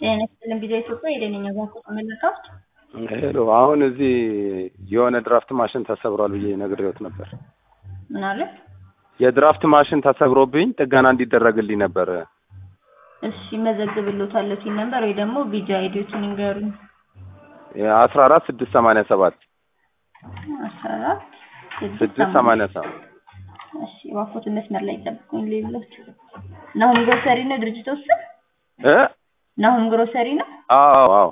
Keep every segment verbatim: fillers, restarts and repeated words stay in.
ጤና ይስጥልኝ ጊዜ ኢትዮጵያ የደነኛ ባንክ ተመልካች ሄሎ አሁን እዚህ የሆነ ድራፍት ማሽን ተሰብሯል ብዬ ነግሬዎት ነበር። ምን አለ? የድራፍት ማሽን ተሰብሮብኝ ጥገና እንዲደረግልኝ ነበር። እሺ መዘግብልዎታለሁ ሲል ነበር ወይ ደግሞ ቪጂ አይዲዎችን ይንገሩኝ። አስራ አራት ስድስት ሰማንያ ሰባት አስራ አራት ስድስት ሰማንያ ሰባት እሺ ዋኮት መስመር ላይ ጠብቁኝ ሌሎች ናሁን ግሮሰሪ ነው ድርጅቱ ስም እ ናሁን ግሮሰሪ ነው? አዎ አዎ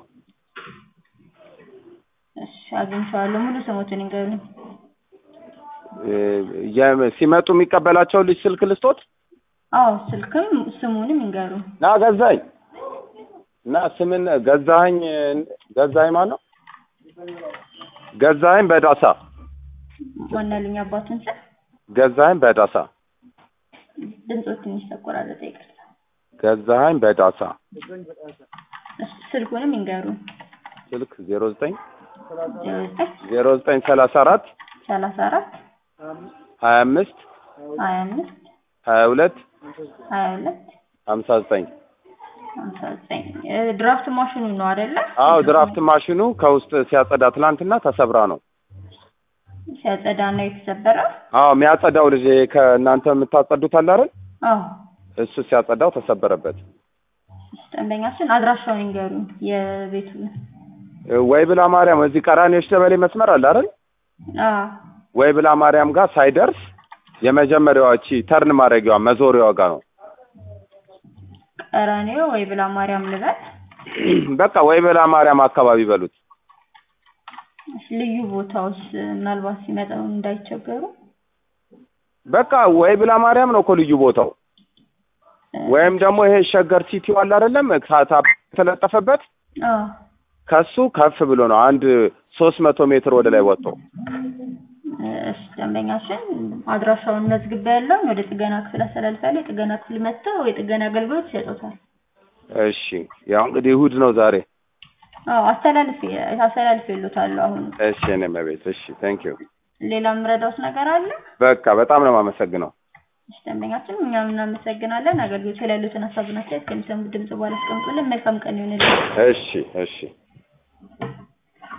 እሺ አግኝቻለሁ። ሙሉ ስሞትን ይንገሩኝ። እ ሲመጡ የሚቀበላቸው ልጅ ስልክ ልስጦት? አዎ ስልክም ስሙንም ይንገሩኝ። ና ገዛኝ እና ስምን ገዛኝ ገዛኝ ማን ነው? ገዛኝ በዳሳ ዋናልኝ አባቱን ስም ገዛኝ በዳሳ ድምጾት ትንሽ ተቆራረጠ ይቅርታ። ገዛኝ በዳሳ ስልኩንም ይንገሩኝ። ስልክ ዜሮ ዘጠኝ ዜሮ ዘጠኝ ዜሮ ዘጠኝ ሰላሳ አራት ሰላሳ አራት ሀያ አምስት ሀያ አምስት ሀያ ሁለት ሀያ ሁለት ሀምሳ ዘጠኝ ሀምሳ ዘጠኝ ድራፍት ማሽኑ ነው አይደለ? አዎ ድራፍት ማሽኑ ከውስጥ ሲያጸዳ ትላንትና ተሰብራ ነው። ሲያጸዳ ነው የተሰበረው? አዎ የሚያጸዳው ልጅ ከእናንተ የምታጸዱት አለ አይደል? አዎ እሱ ሲያጸዳው ተሰበረበት። ደንበኛችን አድራሻውን ይንገሩኝ የቤቱ። ወይ ብላ ማርያም እዚህ ቀራኔዎች ደበሌ መስመር አለ አይደል? አዎ ወይ ብላ ማርያም ጋር ሳይደርስ የመጀመሪያዋ እቺ ተርን ማድረጊያዋ መዞሪያዋ ጋር ነው። ቀራኔው ወይ ብላ ማርያም ልበል? በቃ ወይ ብላ ማርያም አካባቢ በሉት። ልዩ ቦታውስ ምናልባት ሲመጣው እንዳይቸገሩ? በቃ ወይ ብላ ማርያም ነው እኮ ልዩ ቦታው። ወይም ደግሞ ይሄ ሸገር ሲቲው አለ አይደለም ታታ ተለጠፈበት? አዎ ከሱ ከፍ ብሎ ነው አንድ ሶስት መቶ ሜትር ወደ ላይ ወጥቶ። እሺ ደንበኛችን አድራሻውን መዝግቤያለሁ። ወደ ጥገና ክፍል አስተላልፋለሁ። ጥገና ክፍል መጥተው የጥገና አገልግሎት ይሰጡታል። እሺ ያው እንግዲህ እሑድ ነው ዛሬ። አዎ አስተላልፌ አስተላልፌልዎታለሁ አሁን። እሺ እኔ መቤት እሺ ቴንክ ዩ። ሌላ ምረዳውስ ነገር አለ? በቃ በጣም ነው የማመሰግነው። እሺ ደንበኛችን እኛም እናመሰግናለን። አገልግሎት ላይ ያሉትን ሀሳብና አስተያየት ከሚሰሙ ድምጽ በኋላ አስቀምጡልን። መልካም ቀን ይሁንልዎት። እሺ እሺ